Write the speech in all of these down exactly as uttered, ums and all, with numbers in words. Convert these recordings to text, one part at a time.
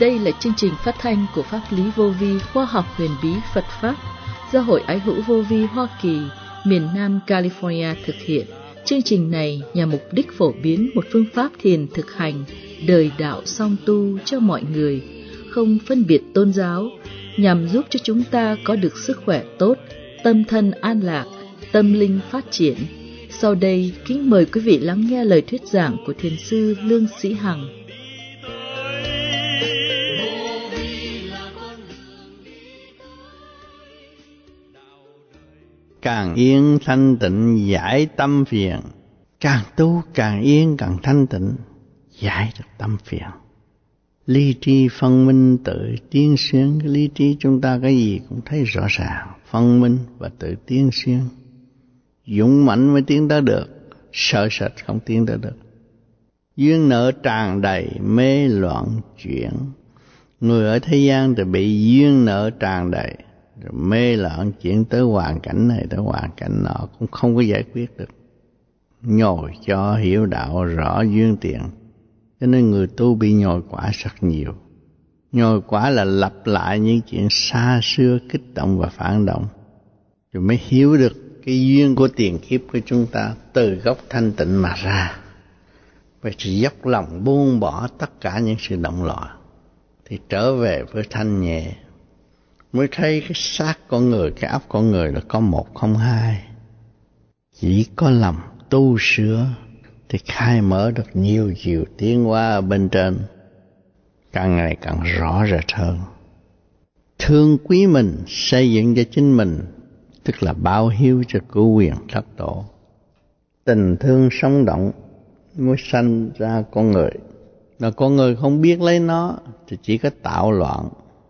Đây là chương trình phát thanh của Pháp lý vô vi khoa học huyền bí Phật Pháp do Hội Ái hữu Vô vi Hoa Kỳ, miền Nam California thực hiện. Chương trình này nhằm mục đích phổ biến một phương pháp thiền thực hành đời đạo song tu cho mọi người, không phân biệt tôn giáo, nhằm giúp cho chúng ta có được sức khỏe tốt, tâm thân an lạc, tâm linh phát triển. Sau đây, kính mời quý vị lắng nghe lời thuyết giảng của Thiền sư Lương Sĩ Hằng. Càng yên thanh tịnh giải tâm phiền, càng tu càng yên càng thanh tịnh, giải được tâm phiền. Lý trí phân minh tự tiến xuyên, cái lý trí chúng ta cái gì cũng thấy rõ ràng, phân minh và tự tiến xuyên. Dũng mãnh mới tiến tới được, sợ sệt không tiến tới được. Duyên nợ tràn đầy mê loạn chuyển, người ở thế gian thì bị duyên nợ tràn đầy, rồi mê loạn chuyển tới hoàn cảnh này tới hoàn cảnh nọ cũng không có giải quyết được. Nhồi cho hiểu đạo rõ duyên tiền, cho nên người tu bị nhồi quả rất nhiều. Nhồi quả là lặp lại những chuyện xa xưa kích động và phản động, rồi mới hiểu được cái duyên của tiền kiếp của chúng ta từ gốc thanh tịnh mà ra. Vậy thì dốc lòng buông bỏ tất cả những sự động loạn, thì trở về với thanh nhẹ, mới thấy cái xác con người, cái óc con người là có một không hai. Chỉ có lòng tu sửa thì khai mở được nhiều chiều tiến hóa ở bên trên, càng ngày càng rõ rệt hơn. Thương quý mình, xây dựng cho chính mình, tức là báo hiếu cho cứu quyền thất tổ. Tình thương sống động mới sanh ra con người, mà con người không biết lấy nó thì chỉ có tạo loạn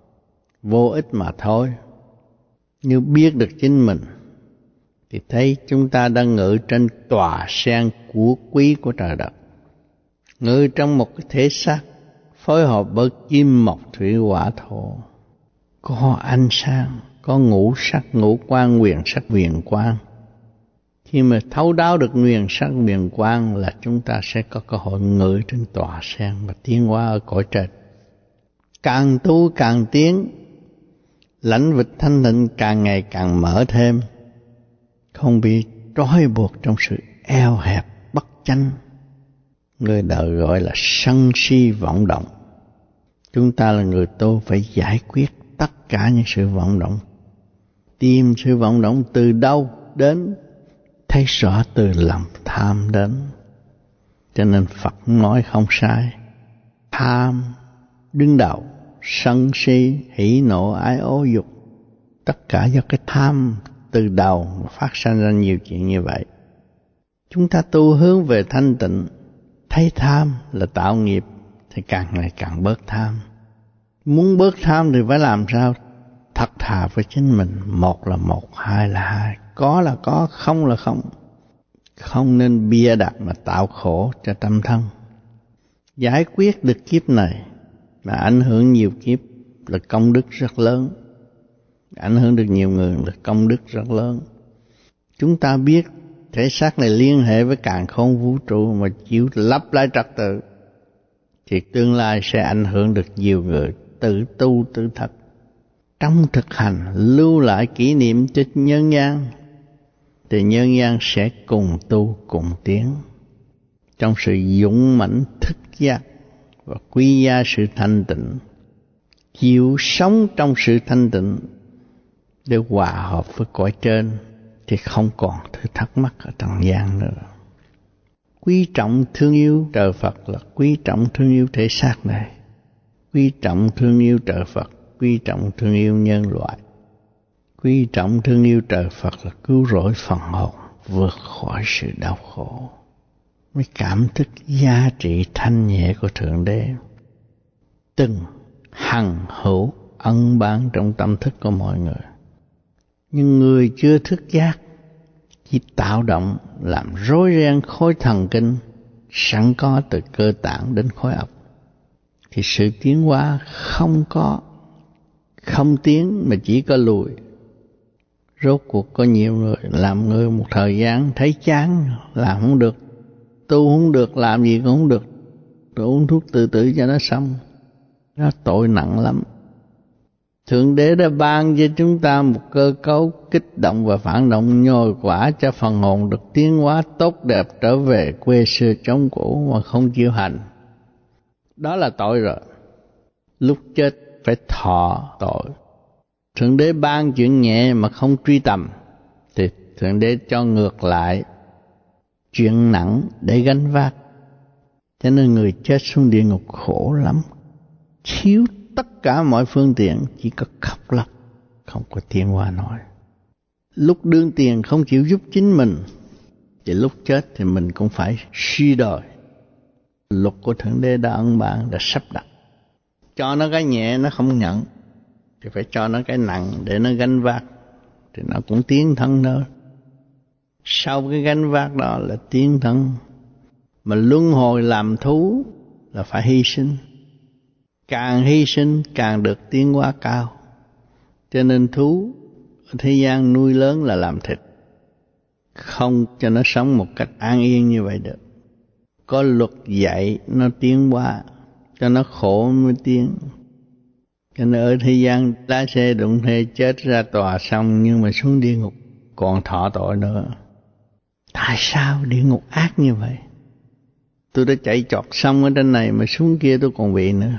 vô ích mà thôi. Như biết được chính mình thì thấy chúng ta đang ngự trên tòa sen của quý của trời đất, ngự trong một cái thể xác phối hợp với kim mộc thủy hỏa thổ, có ánh sáng, có ngũ sắc ngũ quan huyền sắc huyền quang. Khi mà thấu đáo được huyền sắc huyền quang là chúng ta sẽ có cơ hội ngự trên tòa sen và tiến hóa ở cõi trên. Càng tu càng tiến, lãnh vực thanh tịnh càng ngày càng mở thêm, không bị trói buộc trong sự eo hẹp bất chánh. Người đời gọi là sân si vọng động. Chúng ta là người tu phải giải quyết tất cả những sự vọng động. Tìm sự vọng động từ đâu đến, thấy rõ từ lòng tham đến. Cho nên Phật nói không sai. Tham đứng đầu, sân si, hỉ nộ, ái ố dục, tất cả do cái tham từ đầu phát sinh ra nhiều chuyện như vậy. Chúng ta tu hướng về thanh tịnh, thấy tham là tạo nghiệp thì càng ngày càng bớt tham. Muốn bớt tham thì phải làm sao? Thật thà với chính mình, một là một, hai là hai, có là có, không là không. Không nên bia đặt mà tạo khổ cho tâm thân. Giải quyết được kiếp này mà ảnh hưởng nhiều kiếp là công đức rất lớn. Ảnh hưởng được nhiều người là công đức rất lớn. Chúng ta biết thể xác này liên hệ với càn khôn vũ trụ mà chịu lắp lại trật tự, thì tương lai sẽ ảnh hưởng được nhiều người tự tu tự thật. Trong thực hành lưu lại kỷ niệm cho nhân gian, thì nhân gian sẽ cùng tu cùng tiến. Trong sự dũng mãnh thức giác và quý giá sự thanh tịnh, chịu sống trong sự thanh tịnh để hòa hợp với cõi trên, thì không còn thứ thắc mắc ở trần gian nữa. Quý trọng thương yêu trời Phật là quý trọng thương yêu thể xác này. Quý trọng thương yêu trời Phật, quý trọng thương yêu nhân loại. Quý trọng thương yêu trời Phật là cứu rỗi phần hồn, vượt khỏi sự đau khổ. Mới cảm thức giá trị thanh nhẹ của Thượng Đế từng hằng hữu ân ban trong tâm thức của mọi người. Nhưng người chưa thức giác chỉ tạo động làm rối ren khối thần kinh sẵn có từ cơ tạng đến khối óc, thì sự tiến hóa không có, không tiến mà chỉ có lùi. Rốt cuộc có nhiều người làm người một thời gian thấy chán, làm không được, tu không được, làm gì cũng không được, rồi uống thuốc tự tử cho nó xong. Nó tội nặng lắm. Thượng Đế đã ban cho chúng ta một cơ cấu kích động và phản động nhồi quả cho phần hồn được tiến hóa tốt đẹp trở về quê xưa chốn cũ mà không chịu hành. Đó là tội rồi. Lúc chết phải thọ tội. Thượng Đế ban chuyện nhẹ mà không truy tầm, thì Thượng Đế cho ngược lại chuyện nặng để gánh vác. Cho nên người chết xuống địa ngục khổ lắm, thiếu tất cả mọi phương tiện, chỉ có khóc lóc, không có tiến hóa nổi. Lúc đương tiền không chịu giúp chính mình, thì lúc chết thì mình cũng phải suy đồi. Luật của Thượng Đế đã ân ban, đã sắp đặt. Cho nó cái nhẹ nó không nhận, thì phải cho nó cái nặng để nó gánh vác, thì nó cũng tiến thân thôi. Sau cái gánh vác đó là tiến thân. Mà luân hồi làm thú là phải hy sinh. Càng hy sinh càng được tiến hóa cao. Cho nên thú ở thế gian nuôi lớn là làm thịt, không cho nó sống một cách an yên như vậy được. Có luật dạy nó tiến hóa, cho nó khổ mới tiến. Cho nên ở thế gian lái xe đụng thế chết ra tòa xong, nhưng mà xuống địa ngục còn thọ tội nữa. Tại sao địa ngục ác như vậy? Tôi đã chạy chọt xong ở trên này mà xuống kia tôi còn bị nữa.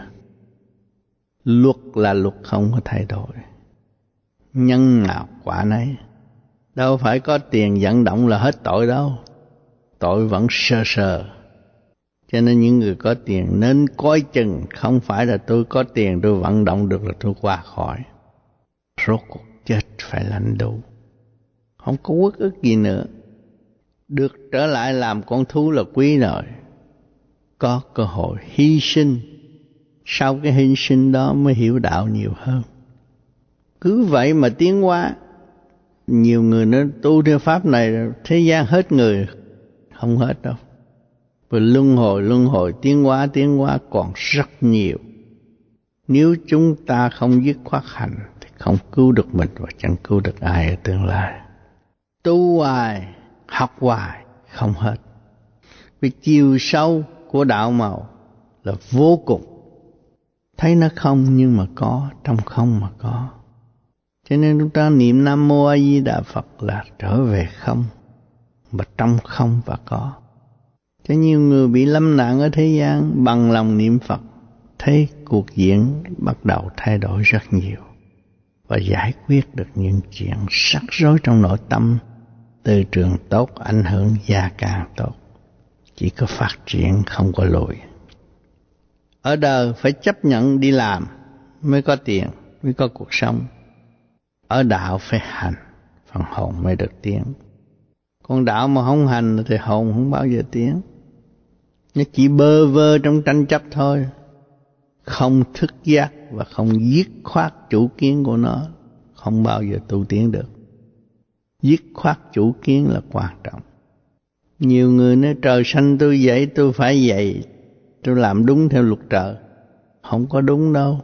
Luật là luật không có thay đổi. Nhân nào quả nấy. Đâu phải có tiền vận động là hết tội đâu. Tội vẫn sơ sơ. Cho nên những người có tiền nên coi chừng, không phải là tôi có tiền tôi vận động được là tôi qua khỏi. Rốt cuộc chết phải lãnh đủ. Không có uất ức gì nữa. Được trở lại làm con thú là quý rồi. Có cơ hội hy sinh. Sau cái hy sinh đó mới hiểu đạo nhiều hơn. Cứ vậy mà tiến hóa. Nhiều người nói tu theo pháp này thế gian hết người. Không hết đâu. Và luân hồi luân hồi tiến hóa tiến hóa còn rất nhiều. Nếu chúng ta không dứt khoát hành thì không cứu được mình và chẳng cứu được ai ở tương lai. Tu hoài, học hoài không hết. Vì chiều sâu của đạo màu là vô cùng. Thấy nó không nhưng mà có, trong không mà có. Cho nên chúng ta niệm Nam Mô A Di Đà Phật là trở về không, mà trong không và có. Cho nhiều người bị lâm nạn ở thế gian bằng lòng niệm Phật, thấy cuộc diện bắt đầu thay đổi rất nhiều và giải quyết được những chuyện rắc rối trong nội tâm. Từ trường tốt ảnh hưởng gia càng tốt. Chỉ có phát triển không có lùi. Ở đời phải chấp nhận đi làm mới có tiền, mới có cuộc sống. Ở đạo phải hành, phần hồn mới được tiến. Còn đạo mà không hành thì hồn không bao giờ tiến. Nó chỉ bơ vơ trong tranh chấp thôi. Không thức giác và không dứt khoát chủ kiến của nó, không bao giờ tu tiến được. Dứt khoát chủ kiến là quan trọng. Nhiều người nói trời xanh tôi dậy tôi phải dậy, tôi làm đúng theo luật trời. Không có đúng đâu.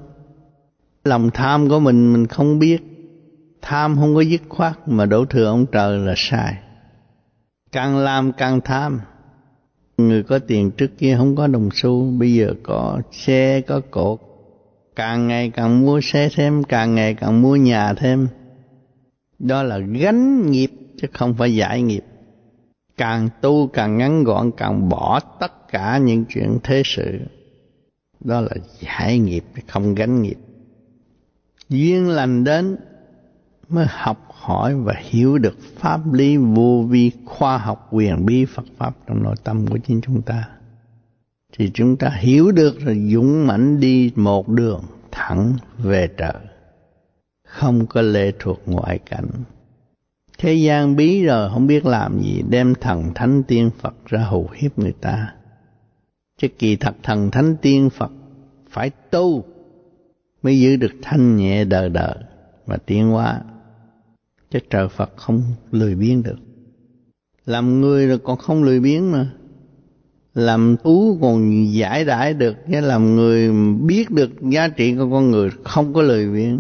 Lòng tham của mình mình không biết. Tham không có dứt khoát mà đổ thừa ông trời là sai. Càng làm càng tham. Người có tiền trước kia không có đồng xu, bây giờ có xe có cột. Càng ngày càng mua xe thêm, càng ngày càng mua nhà thêm. Đó là gánh nghiệp chứ không phải giải nghiệp. Càng tu càng ngắn gọn, càng bỏ tất cả những chuyện thế sự. Đó là giải nghiệp, không gánh nghiệp. Duyên lành đến mới học hỏi và hiểu được pháp lý vô vi, khoa học quyền bí Phật Pháp trong nội tâm của chính chúng ta. Thì chúng ta hiểu được rồi dũng mãnh đi một đường thẳng về trời. Không có lệ thuộc ngoại cảnh. Thế gian bí rồi không biết làm gì, đem thần thánh tiên Phật ra hù hiếp người ta. Chứ kỳ thật thần thánh tiên Phật phải tu mới giữ được thanh nhẹ đời đời và tiến hóa. Chứ trời Phật không lười biếng được. Làm người rồi còn không lười biếng mà. Làm thú còn giải đãi được, chứ làm người biết được giá trị của con người không có lười biếng.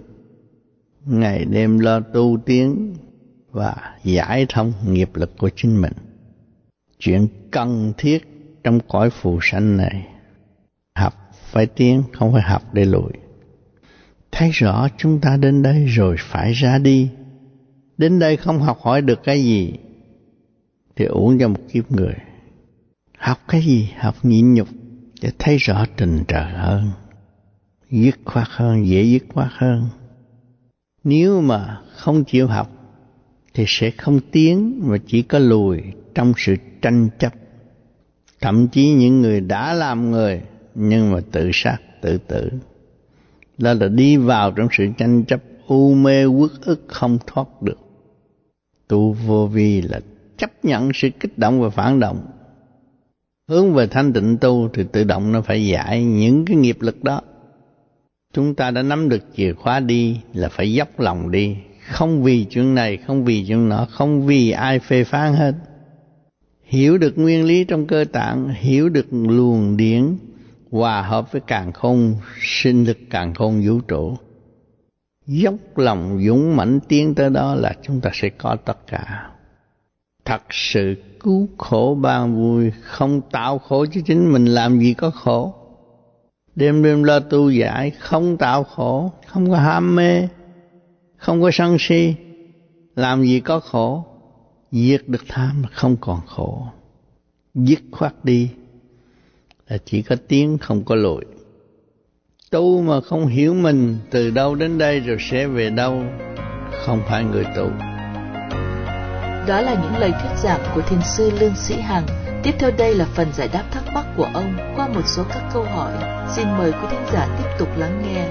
Ngày đêm lo tu tiến và giải thông nghiệp lực của chính mình. Chuyện cần thiết trong cõi phù sanh này. Học phải tiến, không phải học để lùi. Thấy rõ chúng ta đến đây rồi phải ra đi. Đến đây không học hỏi được cái gì thì uổng cho một kiếp người. Học cái gì? Học nhịn nhục để thấy rõ tình trời hơn, dứt khoát hơn, dễ dứt khoát hơn. Nếu mà không chịu học thì sẽ không tiến mà chỉ có lùi trong sự tranh chấp. Thậm chí những người đã làm người nhưng mà tự sát, tự tử. Đó là đi vào trong sự tranh chấp u mê uất ức không thoát được. Tu vô vi là chấp nhận sự kích động và phản động. Hướng về thanh tịnh tu thì tự động nó phải giải những cái nghiệp lực đó. Chúng ta đã nắm được chìa khóa đi là phải dốc lòng đi. Không vì chuyện này, không vì chuyện nọ, không vì ai phê phán hết. Hiểu được nguyên lý trong cơ tạng, hiểu được luồng điển hòa hợp với càn khôn, sinh lực càn khôn vũ trụ. Dốc lòng dũng mãnh tiến tới đó là chúng ta sẽ có tất cả. Thật sự cứu khổ ban vui, không tạo khổ cho chính mình, làm gì có khổ. Đêm đêm lo tu giải, không tạo khổ, không có ham mê, không có sân si, làm gì có khổ. Diệt được tham là không còn khổ. Dứt khoát đi là chỉ có tiến không có lùi. Tu mà không hiểu mình từ đâu đến đây rồi sẽ về đâu, không phải người tu. Đó là những lời thuyết giảng của thiền sư Lương Sĩ Hằng. Tiếp theo đây là phần giải đáp thắc mắc của ông qua một số các câu hỏi. Xin mời quý thính giả tiếp tục lắng nghe.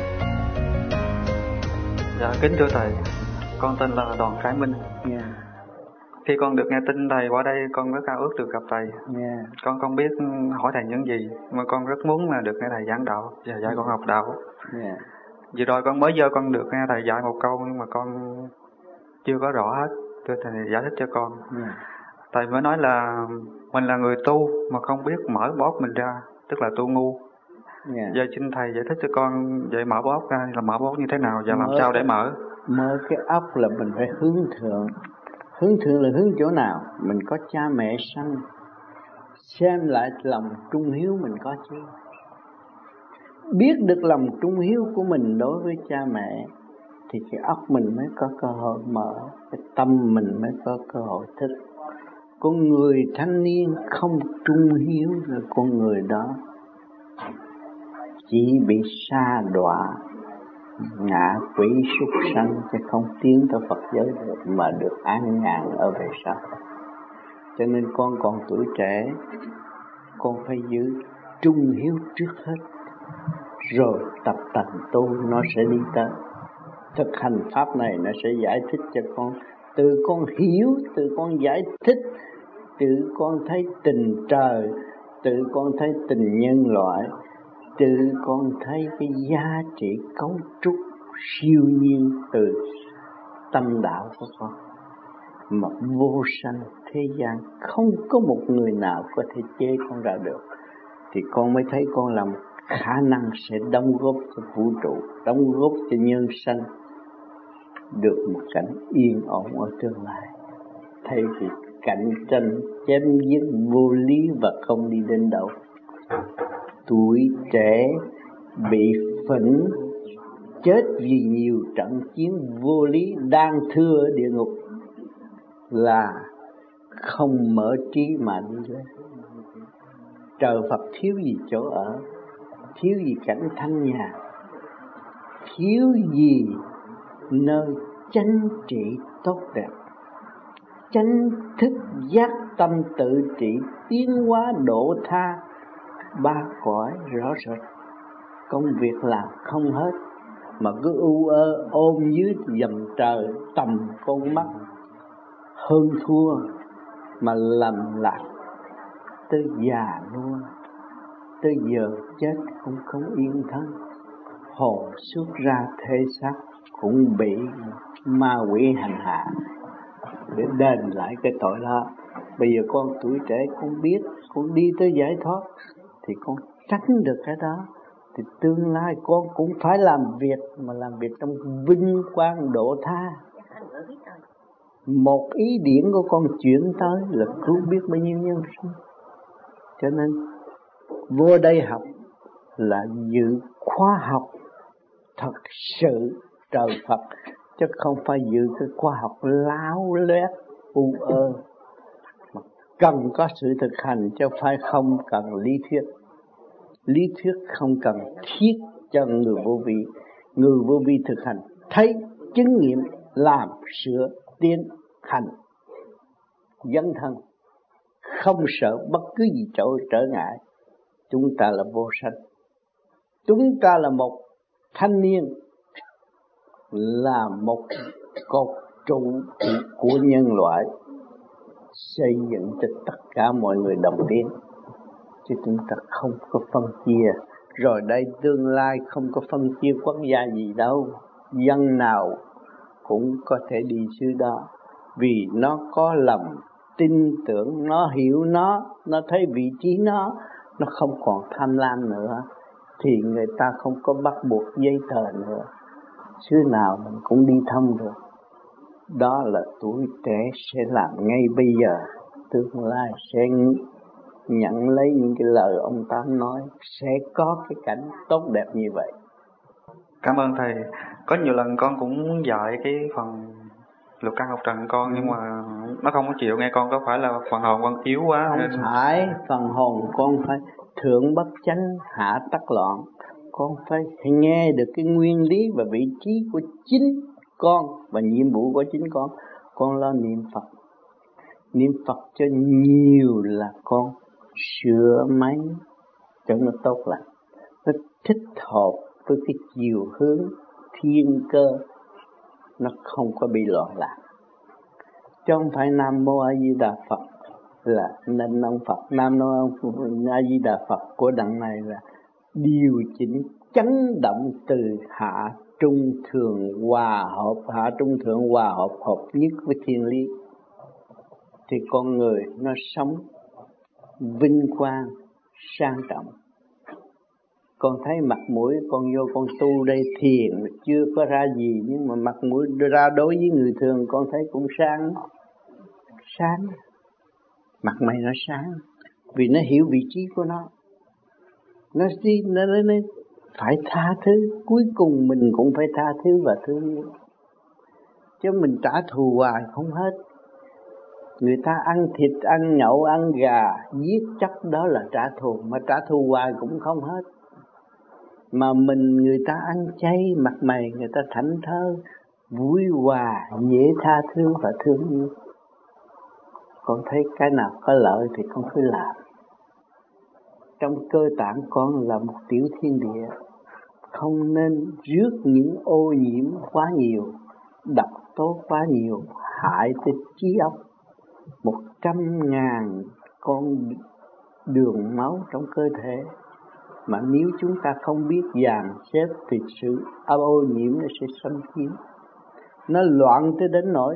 Dạ, kính thưa thầy, con tên là Đoàn Khải Minh. Yeah. Khi con được nghe tin thầy qua đây, con rất ao ước được gặp thầy. Yeah. Con không biết hỏi thầy những gì, mà con rất muốn là được nghe thầy giảng đạo và dạy con học đạo. Yeah. Vừa rồi con mới giờ con được nghe thầy dạy một câu nhưng mà con chưa có rõ hết. Thưa thầy giải thích cho con. Yeah. Thầy mới nói là mình là người tu mà không biết mở bóp mình ra, tức là tu ngu. Yeah. Giờ xin thầy giải thích cho con vậy mở bóp ra là mở bóp như thế nào và mở làm sao để mở. Mở cái óc là mình phải hướng thượng. Hướng thượng là hướng chỗ nào? Mình có cha mẹ sanh, xem lại lòng trung hiếu mình có chứ. Biết được lòng trung hiếu của mình đối với cha mẹ thì cái óc mình mới có cơ hội mở, cái tâm mình mới có cơ hội thức. Con người thanh niên không trung hiếu là con người đó chỉ bị sa đọa, ngạ quỷ súc sanh, chứ không tiến tới Phật giới được, mà được an nhàn ở về sau. Cho nên con còn tuổi trẻ, con phải giữ trung hiếu trước hết, rồi tập tành tu nó sẽ đi tới. Thực hành pháp này nó sẽ giải thích cho con, từ con hiểu, từ con giải thích, từ con thấy tình trời, từ con thấy tình nhân loại, từ con thấy cái giá trị cấu trúc siêu nhiên từ tâm đạo của con. Mà vô sanh thế gian không có một người nào có thể chế con ra được, thì con mới thấy con là một khả năng sẽ đóng góp cho vũ trụ, đóng góp cho nhân sanh được một cảnh yên ổn ở tương lai. Thay vì cạnh tranh chém giết vô lý và không đi đến đâu. Tuổi trẻ bị phẫn chết vì nhiều trận chiến vô lý đang thưa ở địa ngục là không mở trí mà đi lên. Trời Phật thiếu gì chỗ ở, thiếu gì cảnh thanh nhàn, thiếu gì nơi chánh trị tốt đẹp, chánh thức giác tâm tự trị, tiến hóa độ tha, ba cõi rõ rệt. Công việc làm không hết mà cứ u ơ ôm dưới dầm trời tầm con mắt, hơn thua mà lầm lạc tới già luôn, tới giờ chết cũng không yên thân. Hồn xuất ra thể xác cũng bị ma quỷ hành hạ để đền lại cái tội đó. Bây giờ con tuổi trẻ, con biết, con đi tới giải thoát thì con tránh được cái đó, thì tương lai con cũng phải làm việc, mà làm việc trong vinh quang độ tha. Một ý điển của con chuyển tới là cứu biết bao nhiêu nhân sinh. Cho nên vô đây học là giữ khoa học thật sự trời Phật, chứ không phải giữ cái khoa học láo loét u ơ. Cần có sự thực hành chứ phải không cần lý thuyết. Lý thuyết không cần thiết cho người vô vi. Người vô vi thực hành, thấy, chứng nghiệm, làm, sửa, tiến, hành, dấn thân, không sợ bất cứ gì chỗ trở ngại. Chúng ta là vô sanh. Chúng ta là một thanh niên, là một cột trụ của nhân loại, xây dựng cho tất cả mọi người đồng tiến. Chứ chúng ta không có phân chia. Rồi đây tương lai không có phân chia quốc gia gì đâu. Dân nào cũng có thể đi xứ đó. Vì nó có lòng tin tưởng, nó hiểu nó, nó thấy vị trí nó, nó không còn tham lam nữa. Thì người ta không có bắt buộc giấy tờ nữa. Xứ nào mình cũng đi thông được. Đó là tuổi trẻ sẽ làm ngay bây giờ. Tương lai sẽ nhận lấy những cái lời ông Tám nói, sẽ có cái cảnh tốt đẹp như vậy. Cảm ơn thầy. Có nhiều lần con cũng dạy cái phần lục căn lục trần con, ừ. nhưng mà nó không có chịu nghe con. Có phải là phần hồn con yếu quá? Không nên... phải, phần hồn con phải thượng bất chánh hạ tắc loạn. Con phải nghe được cái nguyên lý và vị trí của chính con và nhiệm vụ của chính con. Con lo niệm Phật. Niệm Phật cho nhiều là con sửa máy cho nó tốt lành. Nó thích hợp với cái chiều hướng thiên cơ, nó không có bị loạn lạc. Chứ không phải Nam Mô A Di Đà Phật là nên ông Phật. Nam Mô A Di Đà Phật của đằng này là điều chỉnh chấn động từ hạ trung thượng hòa hợp, hạ trung thượng hòa hợp hợp nhất với thiên lý. Thì con người nó sống vinh quang, sang trọng. Con thấy mặt mũi con vô con tu đây thiền chưa có ra gì, nhưng mà mặt mũi ra đối với người thường con thấy cũng sáng. Sáng. Mặt mày nó sáng. Vì nó hiểu vị trí của nó. Nó đi, nó, nó, nó phải tha thứ. Cuối cùng mình cũng phải tha thứ và thương yêu. Chứ mình trả thù hoài không hết. Người ta ăn thịt, ăn nhậu, ăn gà, giết chóc đó là trả thù. Mà trả thù hoài cũng không hết. Mà mình người ta ăn chay, mặt mày người ta thảnh thơi, vui hòa, dễ tha thứ và thương yêu. Con thấy cái nào có lợi thì con cứ làm. Trong cơ tạng con là một tiểu thiên địa, không nên rước những ô nhiễm quá nhiều, độc tố quá nhiều, hại tới trí óc. Một trăm ngàn con đường máu trong cơ thể, mà nếu chúng ta không biết dàn xếp thì sự ô nhiễm nó sẽ xâm chiếm. Nó loạn tới đến nỗi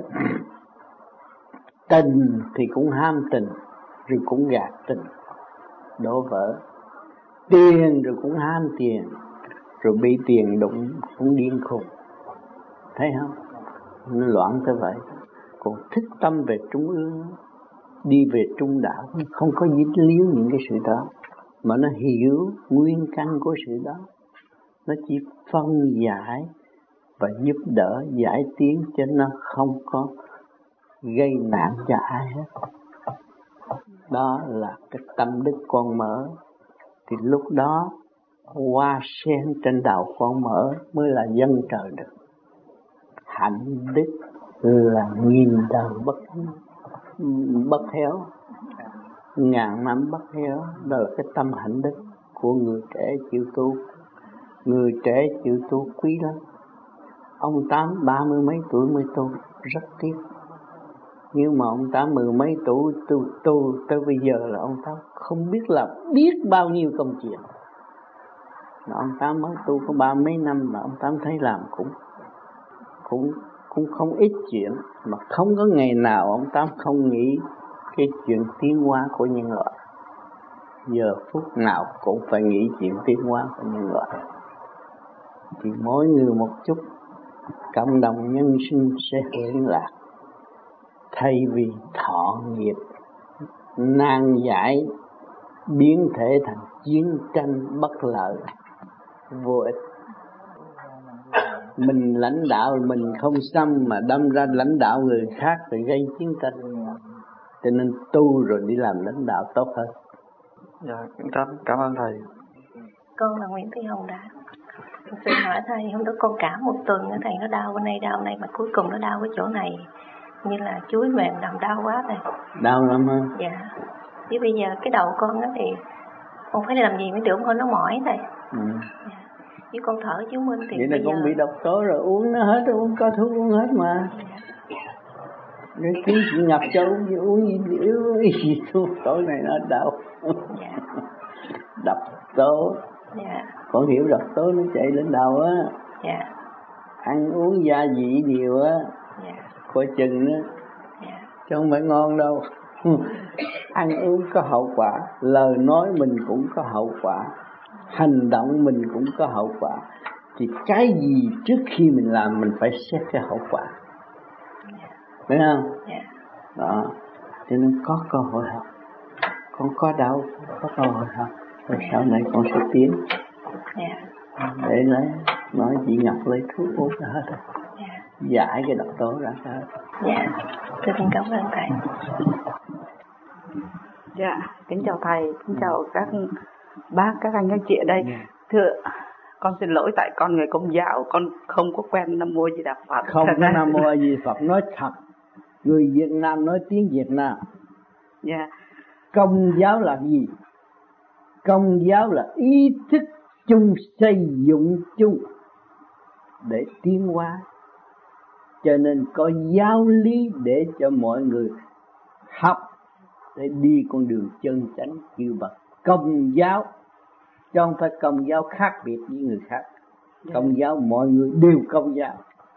tình thì cũng ham tình, rồi cũng gạt tình, đổ vỡ. Tiền rồi cũng ham tiền, rồi bị tiền đụng cũng điên khùng. Thấy không? Nó loạn tới vậy. Còn thích tâm về trung ương, đi về trung đạo, không có dính líu những cái sự đó, mà nó hiểu nguyên căn của sự đó. Nó chỉ phân giải và giúp đỡ giải tiến, cho nó không có gây nạn cho ai hết. Đó là cái tâm đức con mở. Thì lúc đó hoa sen trên đầu con mở mới là dân trời được. Hạnh đức là nghìn đời bất bất héo, ngàn năm bất héo. Đó là cái tâm hạnh đức của người trẻ chịu tu. Người trẻ chịu tu quý lắm. Ông Tám ba mươi mấy tuổi mới tu, rất tiếc. Nhưng mà ông Tám mười mấy tuổi tu, tu tới bây giờ là ông Tám không biết là biết bao nhiêu công chuyện. Mà ông Tám mới tu có ba mấy năm mà ông Tám thấy làm cũng cũng cũng không ít chuyện, mà không có ngày nào ông Tám không nghĩ cái chuyện tiến hóa của nhân loại. Giờ phút nào cũng phải nghĩ chuyện tiến hóa của nhân loại. Thì mỗi người một chút, cộng đồng nhân sinh sẽ hưởng lạc. Thay vì thọ nghiệp nan giải biến thể thành chiến tranh bất lợi, vô ích. Mình lãnh đạo mình không xong mà đâm ra lãnh đạo người khác thì gây chiến tranh. Cho nên tu rồi đi làm lãnh đạo tốt hơn. Dạ, cảm, cảm ơn thầy. Con là Nguyễn Thị Hồng Đá. Xin hỏi thầy, hôm đó con cảm một tuần thầy nó đau bên đây đau bên đây mà cuối cùng nó đau cái chỗ này như là chuối mềm nằm đau quá thầy. Đau lắm hả? Dạ. Chứ bây giờ cái đầu con đó thì con phải làm gì mới được, không nó mỏi thầy. Ừ. Dạ. Chứ con thở chú Minh thì vậy là bây con giờ... bị độc tố rồi, uống nó hết, uống có thuốc uống hết mà. Nếu chứ chị nhập cho uống, uống gì yếu gì thuốc tối này nó đau. Dạ. Độc tố. Dạ. Con hiểu độc tố nó chạy lên đầu á. Dạ. Ăn uống gia vị nhiều á. Dạ. Coi chừng đó. Dạ. Chứ không phải ngon đâu. Ăn uống có hậu quả, lời nói mình cũng có hậu quả, hành động mình cũng có hậu quả. Thì cái gì trước khi mình làm mình phải xét cái hậu quả. Phải không? Yeah. Đó. Cho nên có cơ hội học. Con có đau, có cơ hội học. Rồi sau này con sẽ tiến. Yeah. Để lấy, nói chị Ngọc lấy thuốc uống ra hết rồi. Yeah. Giải cái độc tố ra hết. Dạ. Tôi xin cảm ơn thầy. Dạ, kính chào thầy, kính chào các bác, các anh, các chị ở đây. Thưa, con xin lỗi tại con người Công giáo, con không có quen Nam Mô Di Đà Phật. Không có Nam Mô Di Đà Phật, nói thật. Người Việt Nam nói tiếng Việt Nam. Dạ. Công giáo là gì? Công giáo là ý thức chung, xây dựng chung để tiến hóa. Cho nên có giáo lý để cho mọi người học để đi con đường chân chánh như vậy. Công giáo chứ không phải công giáo khác biệt với người khác. Công giáo mọi người đều công giáo.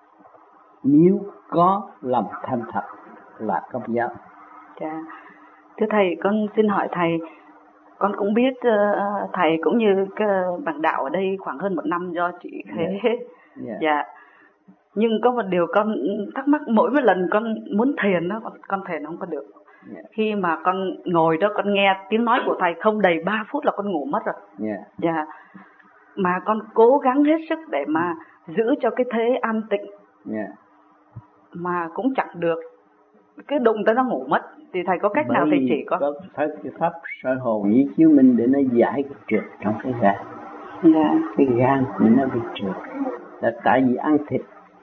Nếu có lòng thành thật là công giáo. Dạ. Thưa thầy, con xin hỏi thầy, con cũng biết uh, thầy cũng như cái bạn đạo ở đây khoảng hơn một năm do chị Khế. Yeah. Yeah. Dạ. Nhưng có một điều con thắc mắc, mỗi một lần con muốn thiền đó, con thiền không có được. Yeah. Khi mà con ngồi đó con nghe tiếng nói của thầy không đầy ba phút là con ngủ mất rồi. Yeah. Yeah. Mà con cố gắng hết sức để mà giữ cho cái thế an tịnh. Yeah. Mà cũng chẳng được. Cứ đụng tới nó ngủ mất. Thì thầy có cách bởi nào thầy chỉ con? Có phải cái pháp soi hồn với chiếu minh để nó giải cái trượt trong cái gan. Yeah. Cái gan của nó bị trượt là tại vì ăn thịt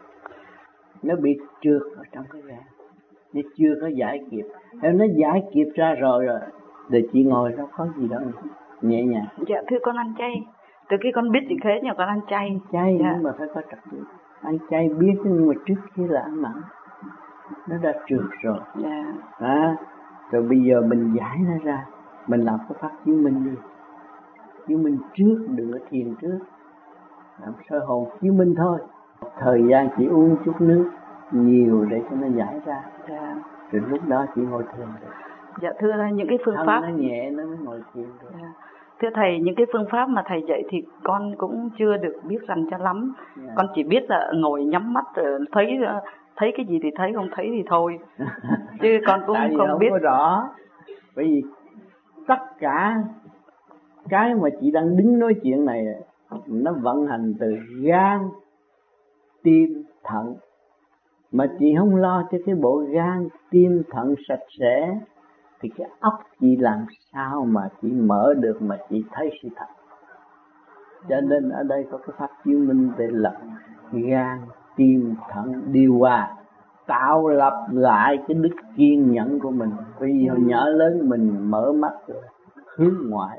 nó bị trượt ở trong cái gan, nó chưa có giải kịp. Nếu nó giải kịp ra rồi rồi để chị ngồi đâu có gì đâu, nhẹ nhàng. Dạ thưa con ăn chay. Từ khi con biết chị Khế nhưng con ăn chay. Chay dạ. Nhưng mà phải có trật tự. Ăn chay biết nhưng mà trước khi là ăn mặn nó đã trượt rồi. Dạ. À, rồi bây giờ mình giải nó ra, mình làm cái pháp chiếu minh đi. Chiếu minh trước, đừng có thiền trước. Làm soi hồn chiếu minh thôi. Thời gian chỉ uống chút nước nhiều để cho nó giải ra. Dạ. Rồi lúc đó chỉ ngồi thiền được. Dạ thưa những cái phương Thân pháp nó nhẹ nó mới ngồi thiền được. Dạ. Thưa thầy, những cái phương pháp mà thầy dạy thì con cũng chưa được biết rành cho lắm. Yeah. Con chỉ biết là ngồi nhắm mắt thấy thấy cái gì thì thấy, không thấy thì thôi. Chứ con cũng tại vì không, không biết có rõ. Bởi vì tất cả cái mà chị đang đứng nói chuyện này nó vận hành từ gan, tim, thận. Mà chị không lo cho cái bộ gan, tim, thận sạch sẽ thì cái óc chị làm sao mà chị mở được mà chị thấy sự thật. Cho nên ở đây có cái pháp chiếu minh để lập gan, tim, thận điều hòa, tạo lập lại cái đức kiên nhẫn của mình. Vì hồi nhỏ lớn mình mở mắt rồi, hướng ngoại,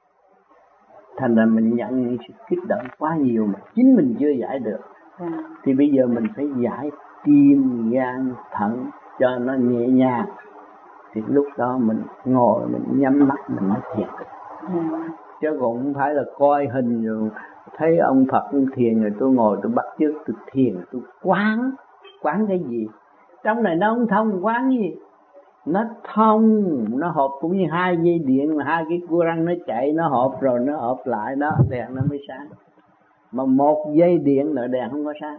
thành ra mình nhận những sự kích động quá nhiều mà chính mình chưa giải được. Thì bây giờ mình phải giải tim, gan, thận cho nó nhẹ nhàng. Thì lúc đó mình ngồi, mình nhắm mắt, mình mới thiền. Ừ. Chứ còn không phải là coi hình rồi thấy ông Phật ông thiền rồi tôi ngồi tôi bắt chước tôi thiền, tôi quán. Quán cái gì? Trong này nó không thông, quán gì? Nó thông, nó hợp cũng như hai dây điện mà hai cái cua răng nó chạy, nó hợp rồi nó hợp lại đó, đèn nó mới sáng. Mà một dây điện là đèn không có sáng.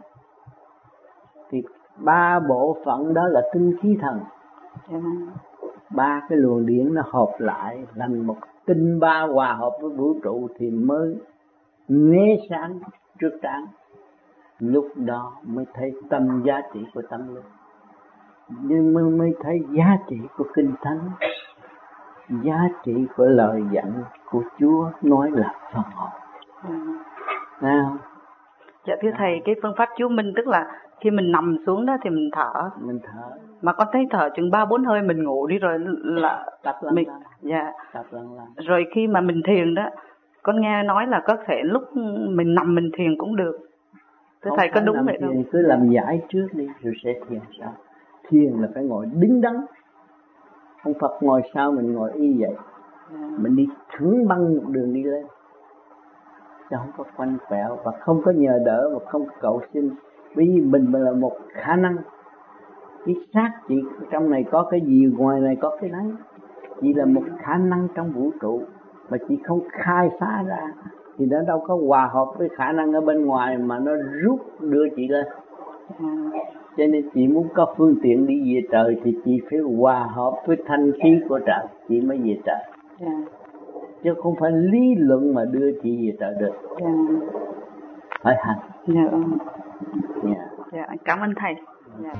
Thì ba bộ phận đó là tinh khí thần. Yeah. Ba cái luồng điện nó hợp lại thành một tinh ba hòa hợp với vũ trụ thì mới né sáng trước trán. Lúc đó mới thấy tâm giá trị của tâm linh, nhưng mới, mới thấy giá trị của kinh thánh, giá trị của lời dặn của Chúa nói là phần hồn. Ừ. Nào. Dạ thưa thầy, cái phương pháp chú minh tức là khi mình nằm xuống đó thì mình thở. Mình thở. Mà con thấy thở chừng ba bốn hơi mình ngủ đi rồi là tập lần mình. lần. Dạ. Tập lần lần. Rồi khi mà mình thiền đó, con nghe nói là có thể lúc mình nằm mình thiền cũng được. Thưa không thầy có đúng vậy thiền, không? cứ làm giải trước đi rồi sẽ thiền sau. Thiền là phải ngồi đứng đắn. Ông Phật ngồi sau mình ngồi y vậy. Ừ. Mình đi thẳng băng một đường đi lên, chứ không có quanh quẹo và không có nhờ đỡ và không có cầu xin. Bởi vì mình là một khả năng. Cái xác chị trong này có cái gì, ngoài này có cái đấy. Chị là một khả năng trong vũ trụ mà chị không khai phá ra thì nó đâu có hòa hợp với khả năng ở bên ngoài mà nó rút đưa chị lên. Ừ. Cho nên chị muốn có phương tiện đi về trời thì chị phải hòa hợp với thanh khí của trời chị mới về trời. Yeah. Chứ không phải lý luận mà đưa chị về trời được. Yeah. Phải hành. Yeah. Yeah. Yeah. Cảm ơn thầy. Yeah.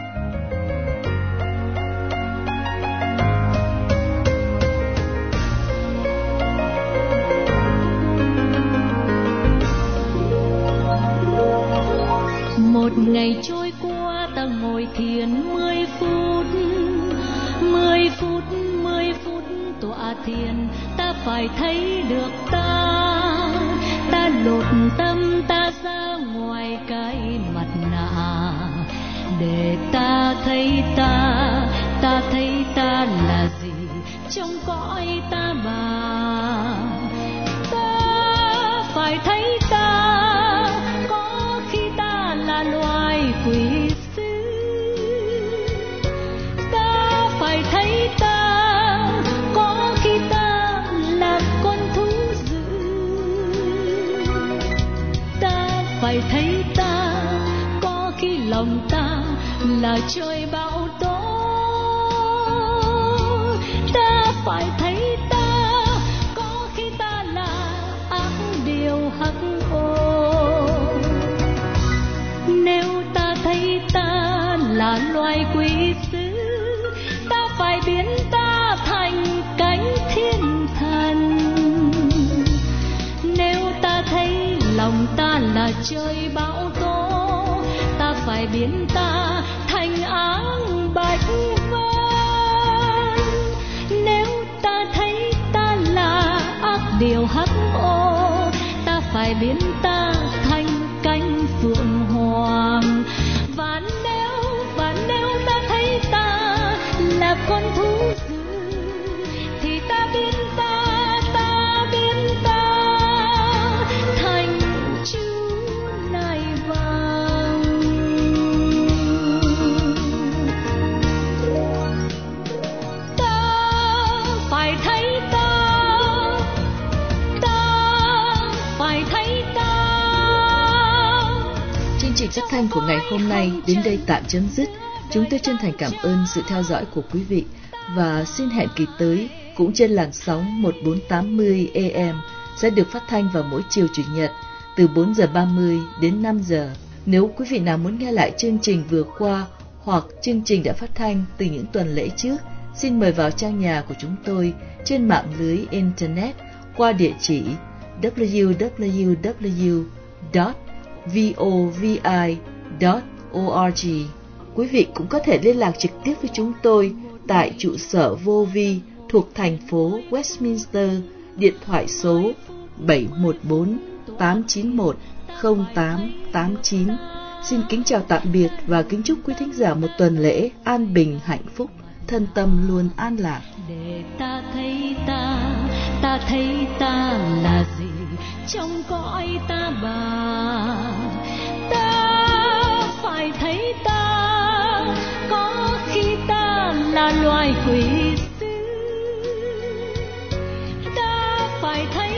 Một ngày trôi qua ta ngồi thiền mười phút, mười phút, mười phút tọa thiền, ta phải thấy được ta, ta lột tâm ta ra ngoài cái mặt nạ, để ta thấy ta, ta thấy ta là gì trong cõi ta bà, ta phải thấy ta. Loài quỷ sứ, ta phải thấy ta, có khi ta là con thú dữ, ta phải thấy ta, có khi lòng ta là trời bão tố, ta phải thấy ta, có khi ta là ác điều hắc ô. Nếu ta thấy ta là loài quỷ sứ, ta phải biến ta thành cánh thiên thần. Nếu ta thấy lòng ta là trời bão tố, ta phải biến ta thành áng bạch vân. Nếu ta thấy ta là ác điều hắc ô, ta phải biến ta thành cánh phượng hoàng. Và nếu, và nếu ta thấy ta là con thú dữ, thì ta biến ta, ta biến ta thành chú nai vàng. Ta phải thấy ta, ta phải thấy ta. Chương trình phát thanh của ngày hôm nay đến đây tạm chấm dứt. Chúng tôi chân thành cảm ơn sự theo dõi của quý vị và xin hẹn kỳ tới cũng trên làn sóng một nghìn bốn trăm tám mươi A M sẽ được phát thanh vào mỗi chiều chủ nhật từ bốn giờ ba mươi đến năm giờ. Nếu quý vị nào muốn nghe lại chương trình vừa qua hoặc chương trình đã phát thanh từ những tuần lễ trước, xin mời vào trang nhà của chúng tôi trên mạng lưới Internet qua địa chỉ w w w chấm vovi chấm org. Quý vị cũng có thể liên lạc trực tiếp với chúng tôi tại trụ sở vô vi thuộc thành phố Westminster, điện thoại số bảy một bốn tám chín một không tám tám chín. Xin kính chào tạm biệt và kính chúc quý thính giả một tuần lễ an bình hạnh phúc, thân tâm luôn an lạc. Để ta thấy ta, ta thấy ta là gì trong cõi ta bà, ta phải thấy ta, có khi ta là loài quỷ sứ, ta phải thấy